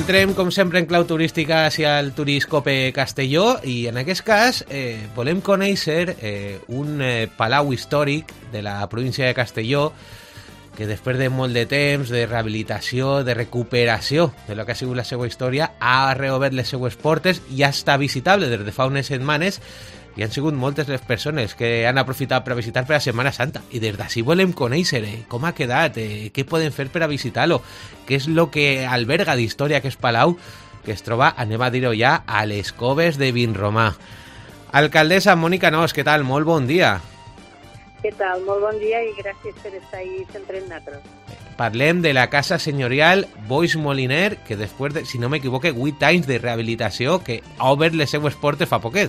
Entrem, com sempre, en clau turística hacia el Turiscope Castelló i en aquest cas volem conèixer un palau històric de la província de Castelló que després de molt de temps, de rehabilitació, de recuperació de lo que ha sigut la seva història, ha reobert les seues portes i ja està visitable des de fa unes setmanes i han sigut moltes les persones que han aprofitat per a visitar per a Setmana Santa. I des d'ací volem conèixer com ha quedat, què poden fer per a visitar-lo, què és el que alberga d'història aquest palau que es troba, anem a dir-ho ja, a les Coves de Vinromà. Alcaldessa Mònica Nos, què tal? Molt bon dia. Què tal? Molt bon dia i gràcies per estar ahí sempre amb nosaltres. Parlem de la casa senyorial Boix Moliner, que després de, si no m'equivoque, 8 anys de rehabilitació, que ha obert les seues portes fa poquet.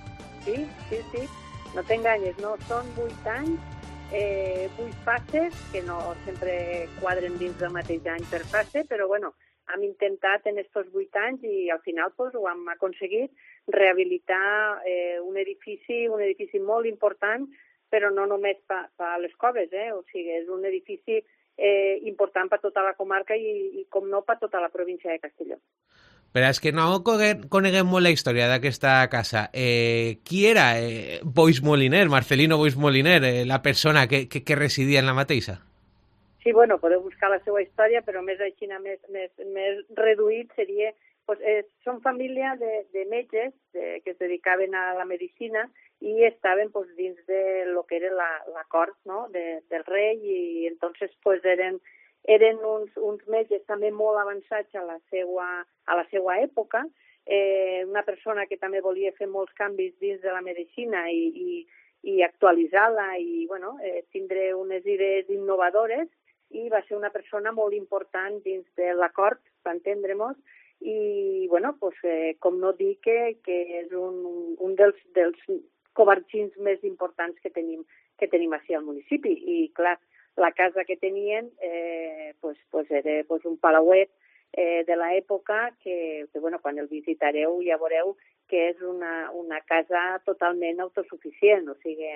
Sí, no t'enganyes, no? Són 8 anys, 8 fases, que no sempre quadren dins del mateix any per fase, però bueno, hem intentat en aquests 8 anys i al final pues, ho hem aconseguit rehabilitar un edifici molt important, però no només per a les coves, o sigui, és un edifici important per tota la comarca i com no, per tota la província de Castelló. Però és que no coneguem molt la història d'aquesta casa. Qui era Boix Moliner, Marcelino Boix Moliner, la persona que residia en la mateixa? Sí, bueno, podeu buscar la seva història, però més així, més reduït seria... Pues, són família de metges que es dedicaven a la medicina i estaven pues, dins de lo que era la cort, no? del rei i entonces pues, eren uns metges també molt avançats a la seva època, una persona que també volia fer molts canvis dins de la medicina i actualitzar-la i bueno, tindre unes idees innovadores i va ser una persona molt important dins de la cort, per entendre-nos, i bueno, pues, com no dir que és un dels covarxins més importants que tenim així al municipi i clar, la casa que tenien pues era pues un palauet de l'època que bueno, quan el visitareu ja veureu que és una casa totalment autosuficient. O sigui,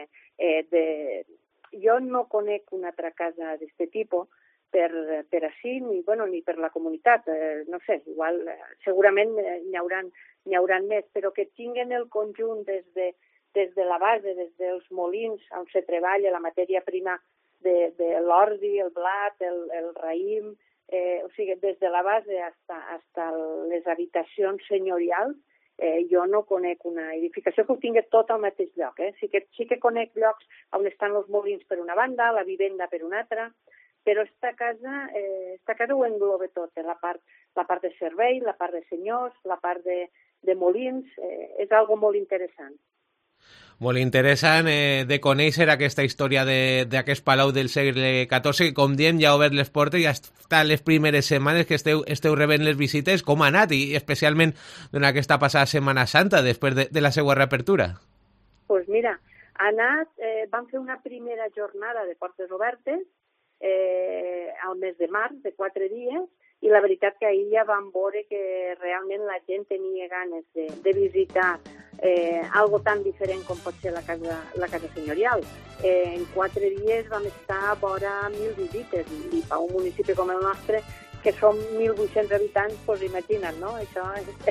jo no conec una altra casa d'aquest tipus per així ni per la comunitat. No sé, igual segurament n'hi hauran més, però que tinguen el conjunt des de la base, des dels molins on se treballa la matèria prima de l'ordi, el blat, el raïm, o sigui, des de la base fins a les habitacions senyorials, jo no conec una edificació que ho tingui tot al mateix lloc. Sí que conec llocs on estan els molins per una banda, la vivenda per una altra, però esta casa ho engloba tot, la part de servei, la part de senyors, la part de molins, és algo molt interessant. Molt interessant de conèixer aquesta història d'aquest palau del segle XIV, que com diem ja ha obert les portes i hasta les primeres setmanes que esteu rebent les visites. Com ha anat i especialment durant aquesta passada Setmana Santa després de la seva reapertura? Doncs mira, ha anat, vam fer una primera jornada de portes obertes al mes de març, de 4 dies, i la veritat que ahir ja vam veure que realment la gent tenia ganes de visitar algo tan diferent com pot ser la casa senyorial. En 4 dies vam estar a vora 1.000 visites i per un municipi com el nostre, que som 1.800 habitants, doncs imagina't, no? Això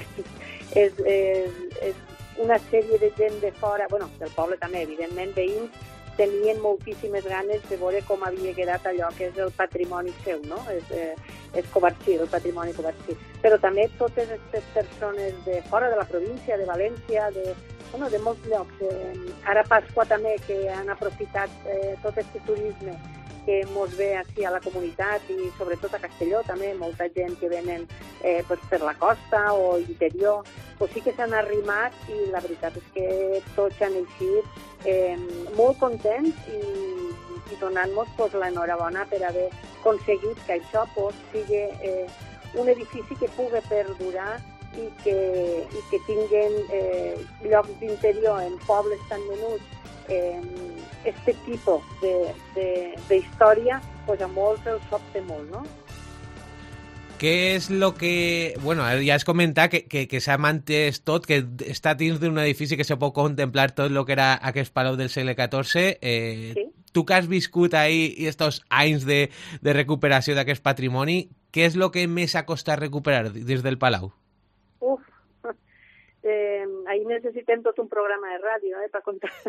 és una sèrie de gent de fora, bueno, del poble també, evidentment, veïns, tenien moltíssimes ganes de veure com havia quedat allò que és el patrimoni seu, no? És Covarxí, el patrimoni Covarxí. Però també totes aquestes persones de fora de la província, de València, de molts llocs. Ara Pasqua també, que han aprofitat tot aquest turisme que mos ve així a la comunitat i sobretot a Castelló també, molta gent que venen per la costa o interior, pues sí que s'han arrimat i la veritat és que tots han eixit molt contents i donant-nos pues, l'enhorabona per haver aconseguit que això pues, sigui un edifici que pugui perdurar i que tinguen llocs d'interior en pobles tan menuts este tipus d'història, pues a molts els sobta molt, no? Què és el que... Bueno, ja has comentat que s'ha mantès tot, que està dins d'un edifici que se pot contemplar tot el que era aquest palau del segle XIV. Sí. tu que has viscut ahí i estos anys de recuperació d'aquest patrimoni, què és el que més ha costat recuperar des del Palau? Uf, ahí necessitem tot un programa de ràdio per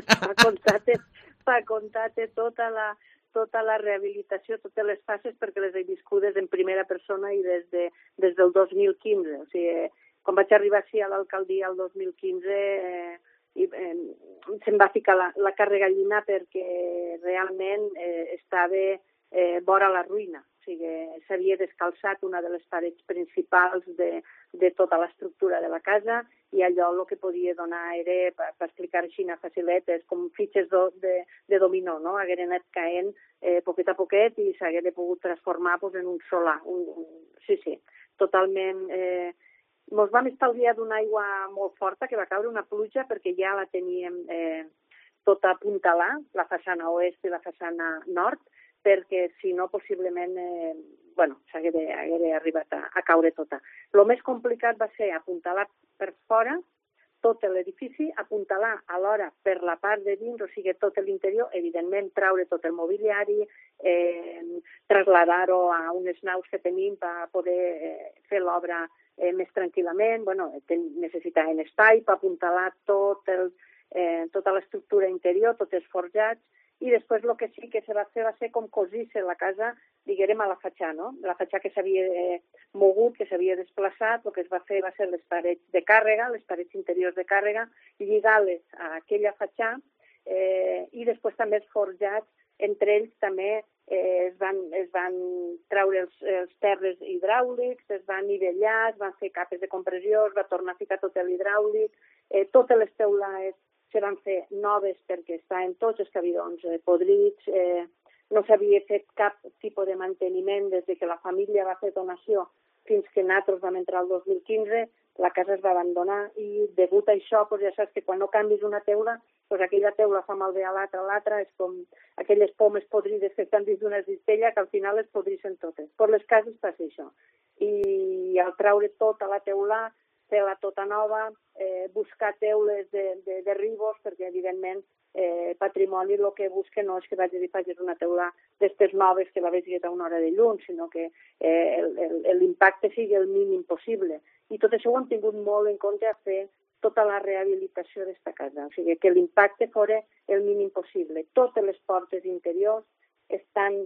contar-te tota la rehabilitació, totes les fases, perquè les he viscudes en primera persona i des del 2015. O sigui, quan vaig arribar a l'alcaldia el 2015, se'm va ficar la carn gallina perquè realment estava vora la ruïna. O sigui, s'havia descalçat una de les parets principals de tota l'estructura de la casa i allò el que podia donar era, per explicar així a faciletes, com fitxes de dominó, no? Hagueren anat caent poquet a poquet i s'haguera pogut transformar en un solar. Sí, totalment. Ens vam estalviar d'una aigua molt forta, que va caure una pluja, perquè ja la teníem tota a apuntalar, la façana oest i la façana nord, perquè si no possiblement s'haguera arribat a caure tota. El més complicat va ser apuntalar per fora tot l'edifici, apuntalar alhora per la part de dins, o sigui, tot l'interior, evidentment traure tot el mobiliari, traslladar-ho a unes naus que tenim per poder fer l'obra més tranquil·lament. Necessitaven espai per apuntalar tota l'estructura interior, tots els forjats, i després el que sí que se va fer va ser com cosir-se la casa, diguem, a la fatxà, no? La fatxà que s'havia mogut, que s'havia desplaçat, el que es va fer va ser les parets de càrrega, les parets interiors de càrrega, lligar-les a aquella fatxà, i després també els forjats, entre ells també es van treure els terres hidràulics, es van nivellar, es van fer capes de compressió, es va tornar a ficar tot l'hidràulic, totes les teulades se van fer noves perquè estaven tots els cabirons podrits, no s'havia fet cap tipus de manteniment des que la família va fer donació fins que nosaltres vam entrar el 2015, la casa es va abandonar i degut a això, ja saps que quan no canvis una teula, aquella teula fa malbé a l'altra, és com aquelles pomes podrides que estan dins d'una cistella que al final es podrixen totes. Per les cases passa això. I al treure tota la teula, fer-la tota nova, buscar teules de ribos, perquè evidentment patrimoni el que busca no és que facis una teula d'estes noves que la vegis a una hora de llum, sinó que l'impacte sigui el mínim possible. I tot això ho hem tingut molt en compte a fer tota la rehabilitació d'esta casa. O sigui, que l'impacte fos el mínim possible. Totes les portes interiors estan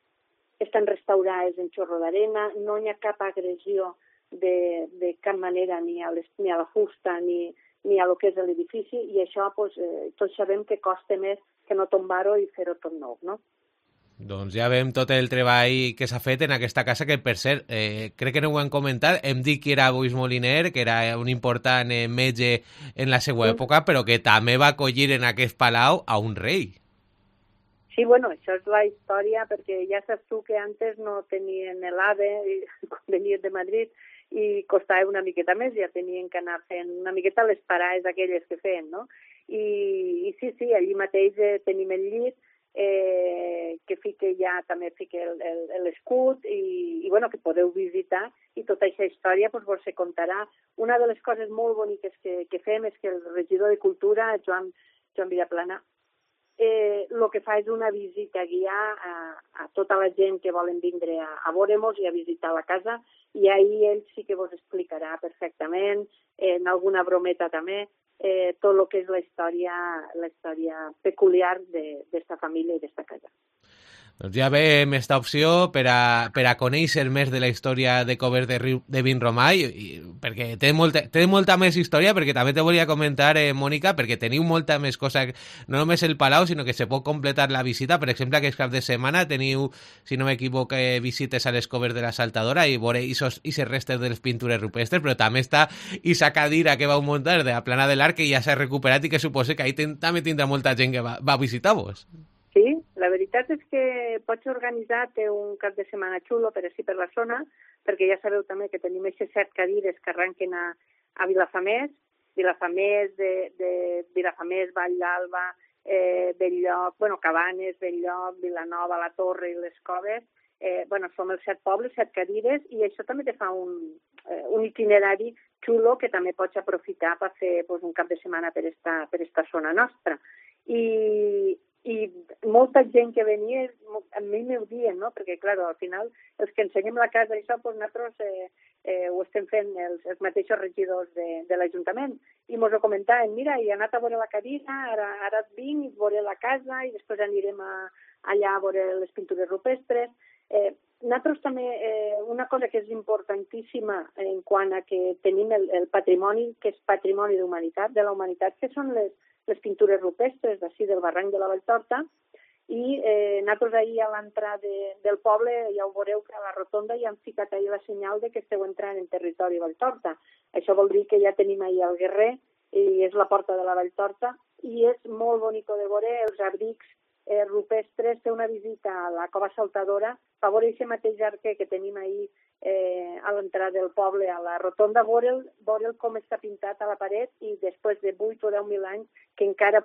restaurades en xorro d'arena, no hi ha cap agressió de cap manera ni a la fusta ni a lo que és l'edifici, i això tots sabem que costa més que no tombar-ho i fer-ho tot nou, no? Doncs ja veiem tot el treball que s'ha fet en aquesta casa, que per cert, crec que no ho hem comentat, hem dit que era Boix Moliner, que era un important metge en la seva època, però que també va acollir en aquest palau a un rei. Sí, això és la història, perquè ja saps tu que antes no tenien l'AVE, quan venien de Madrid, i costava una miqueta més, ja tenien que anar fent una miqueta les parades aquelles que feien, no? I sí, allí mateix tenim el llit, que també fica l'escut, i que podeu visitar, i tota aquesta història vos se contarà. Una de les coses molt boniques que fem és que el regidor de Cultura, Joan Vilaplana, el que fa és una visita guiar a tota la gent que volen vindre a veure-mos i a visitar la casa, i ahir ell sí que vos explicarà perfectament, en alguna brometa també, tot el que és la història peculiar d'esta família i d'esta casa. Doncs ja veiem aquesta opció per a conèixer més de la història de Covers de Vinromà, perquè té molta més història, perquè també te volia comentar, Mònica, perquè teniu molta més cosa, no només el Palau, sinó que se pot completar la visita. Per exemple, aquest cap de setmana teniu, si no m'equivoco, visites a les Covers de la Saltadora i veure aquests restes de les pintures rupestres, però també està aquesta cadira que vau muntar de la Plana de l'Arc, que ja s'ha recuperat i que suposa que ahí també tindrà molta gent que va visitar-vos. Sí, la veritat és que pots organitzar un cap de setmana xulo per així per la zona, perquè ja sabeu també que tenim aquestes 7 cadires que arranquen a Vilafamés, Vall d'Alba, Belllloc, Cabanes, Belllloc, Vilanova, la Torre i les Coves. Som els 7 pobles, 7 cadires, i això també te fa un itinerari xulo que també pots aprofitar per fer un cap de setmana per esta zona nostra. I i molta gent que venia, a mi m'ho diuen, no? Perquè, clar, al final, els que ensenyem la casa i això, doncs nosaltres ho estem fent els mateixos regidors de l'Ajuntament, i mos ho comentaven, mira, he anat a veure la cadira, ara et vinc i veuré la casa, i després anirem allà a veure les pintures rupestres. Nosaltres també, una cosa que és importantíssima en quant a que tenim el patrimoni, que és patrimoni de la humanitat, que són les pintures rupestres d'ací del barranc de la Valltorta, i nosaltres ahir a l'entrada del poble, ja ho veureu que a la rotonda ja han ficat ahir la senyal de que esteu entrant en territori Valltorta. Això vol dir que ja tenim ahir el guerrer, i és la porta de la Valltorta, i és molt bonico de veure els abrics rupestres, fer una visita a la cova saltadora, per veure aquest mateix arquer que tenim ahir a l'entrada del poble, a la rotonda, veure'l com està pintat a la paret, i després de 8 o 10.000 anys que encara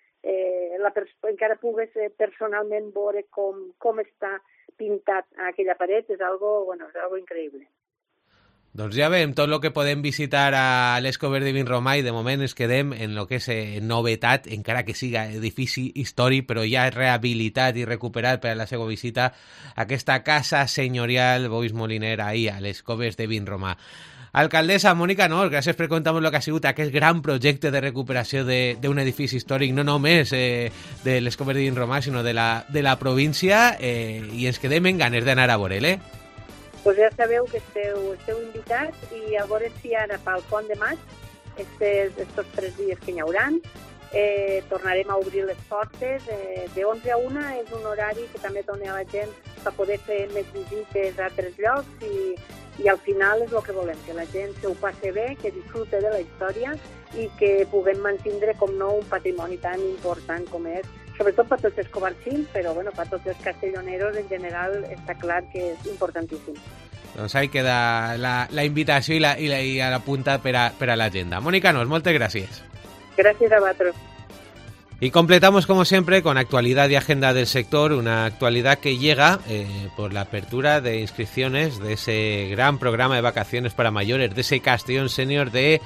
pugues personalment veure com està pintat a aquella paret, és algo increïble. Doncs ja veiem tot el que podem visitar a Les Coves de Vinromà, i de moment ens quedem en el que és novetat, encara que siga edifici històric, però ja rehabilitat i recuperat per a la seva visita, aquesta casa senyorial Boix Moliner ahí a Les Coves de Vinromà. Alcaldessa Mònica Nors, gràcies per contar-nos el que ha sigut aquest gran projecte de recuperació d'un edifici històric, no només de Les Coves de Vinromà, sinó de la província, i ens quedem en ganes d'anar a veure-l, Pues ja sabeu que esteu invitats, i a veure si ara pel pont de maig, estos 3 dies que n'hi hauran, tornarem a obrir les portes. De 11 a 1 és un horari que també dona a la gent per poder fer més visites a altres llocs, i al final és el que volem, que la gent se ho passi bé, que disfrute de la història i que puguem mantindre, com no, un patrimoni tan important com és, sobretot per tots els covarcins, però per tots els castelloneros en general està clar que és importantíssim. Doncs ahí queda la invitació i a la punta per a l'agenda. Mònica Nors, moltes gràcies. Gràcies a vosaltres. Y completamos, como siempre, con actualidad y agenda del sector, una actualidad que llega por la apertura de inscripciones de ese gran programa de vacaciones para mayores, de ese Castellón Senior de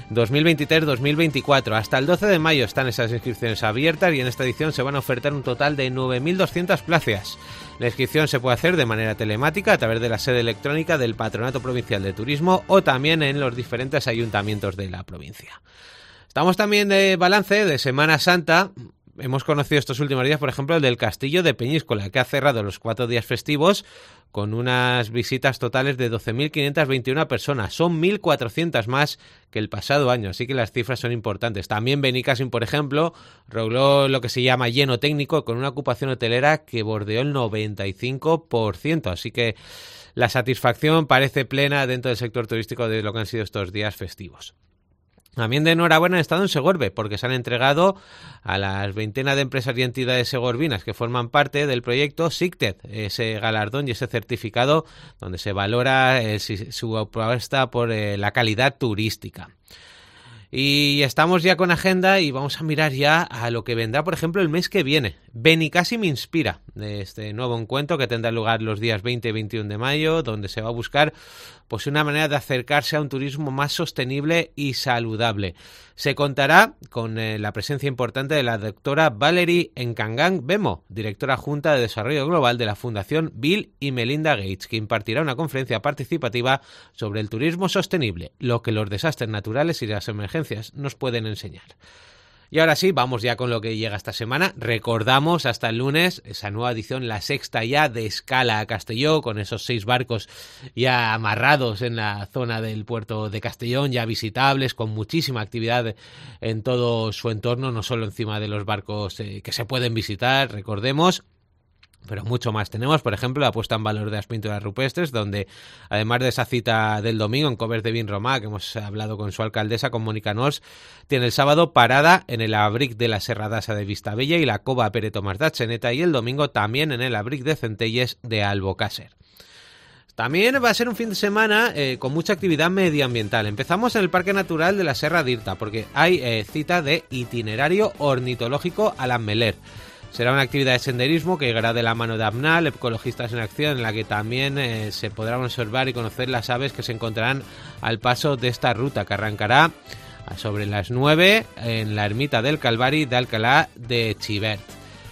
2023-2024. Hasta el 12 de mayo están esas inscripciones abiertas, y en esta edición se van a ofertar un total de 9.200 plazas. La inscripción se puede hacer de manera telemática a través de la sede electrónica del Patronato Provincial de Turismo, o también en los diferentes ayuntamientos de la provincia. Estamos también de balance de Semana Santa. Hemos conocido estos últimos días, por ejemplo, el del Castillo de Peñíscola, que ha cerrado los 4 días festivos con unas visitas totales de 12.521 personas. Son 1.400 más que el pasado año, así que las cifras son importantes. También Benicàssim, por ejemplo, logró lo que se llama lleno técnico, con una ocupación hotelera que bordeó el 95%, así que la satisfacción parece plena dentro del sector turístico de lo que han sido estos días festivos. También de enhorabuena han estado en Segorbe, porque se han entregado a las veintena de empresas y entidades segorbinas que forman parte del proyecto SICTED, ese galardón y ese certificado donde se valora su apuesta por la calidad turística. Y estamos ya con agenda, y vamos a mirar ya a lo que vendrá, por ejemplo, el mes que viene. Benicàssim Inspira, de este nuevo encuentro que tendrá lugar los días 20 y 21 de mayo, donde se va a buscar pues una manera de acercarse a un turismo más sostenible y saludable. Se contará con la presencia importante de la doctora Valerie Encangang Bemo, directora adjunta de Desarrollo Global de la Fundación Bill y Melinda Gates, que impartirá una conferencia participativa sobre el turismo sostenible, lo que los desastres naturales y las emergencias nos pueden enseñar. Y ahora sí, vamos ya con lo que llega esta semana. Recordamos hasta el lunes esa nueva edición, la 6ª ya, de Escala a Castelló, con esos 6 barcos ya amarrados en la zona del puerto de Castellón, ya visitables, con muchísima actividad en todo su entorno, no solo encima de los barcos que se pueden visitar, recordemos, pero mucho más. Tenemos, por ejemplo, la puesta en valor de las pinturas rupestres, donde, además de esa cita del domingo en Coves de Vinromà, que hemos hablado con su alcaldesa, con Mònica Nors, tiene el sábado parada en el abric de la Serradassa de Vistabella y la Cova Pere Tomàs d'Atzeneta, y el domingo también en el abric de Centelles de Albocàsser. También va a ser un fin de semana con mucha actividad medioambiental. Empezamos en el Parque Natural de la Serra d'Irta, porque hay cita de itinerario ornitológico a l'Ametller. Será una actividad de senderismo que llegará de la mano de APNAL, Ecologistas en Acción, en la que también se podrán observar y conocer las aves que se encontrarán al paso de esta ruta, que arrancará sobre las 9 en la ermita del Calvari de Alcalá de Xivert.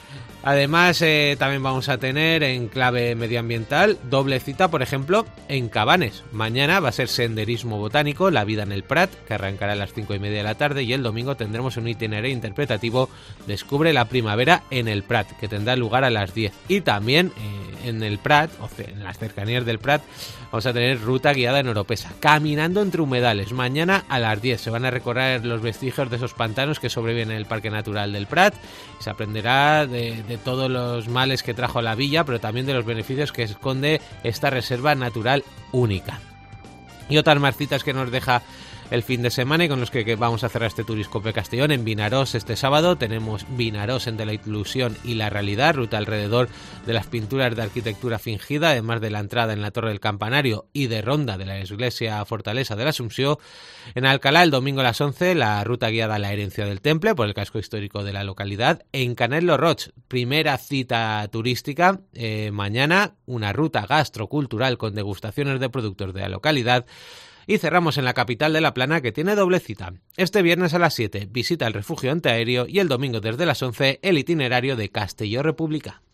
Además, también vamos a tener en clave medioambiental doble cita, por ejemplo, en Cabanes. Mañana va a ser senderismo botánico, la vida en el Prat, que arrancará a las 5:30 de la tarde, y el domingo tendremos un itinerario interpretativo, Descubre la primavera en el Prat, que tendrá lugar a las 10. Y también en el Prat, o en las cercanías del Prat, vamos a tener ruta guiada en Oropesa, caminando entre humedales. Mañana a las 10 se van a recorrer los vestigios de esos pantanos que sobreviven en el Parque Natural del Prat. Se aprenderá de todos los males que trajo la villa, pero también de los beneficios que esconde esta reserva natural única. Y otras más citas que nos deja el fin de semana y con los que vamos a cerrar este Turiscope Castellón. En Vinarós este sábado tenemos Vinarós entre la ilusión y la realidad, ruta alrededor de las pinturas de arquitectura fingida, además de la entrada en la Torre del Campanario y de ronda de la iglesia Fortaleza de la Asunción. En Alcalá el domingo a las 11 la ruta guiada a la herencia del Temple por el casco histórico de la localidad. En Canet lo Roig, primera cita turística, mañana una ruta gastrocultural con degustaciones de productos de la localidad. Y cerramos en la capital de La Plana, que tiene doble cita. Este viernes a las 7 visita el refugio antiaéreo y el domingo desde las 11 el itinerario de Castelló República.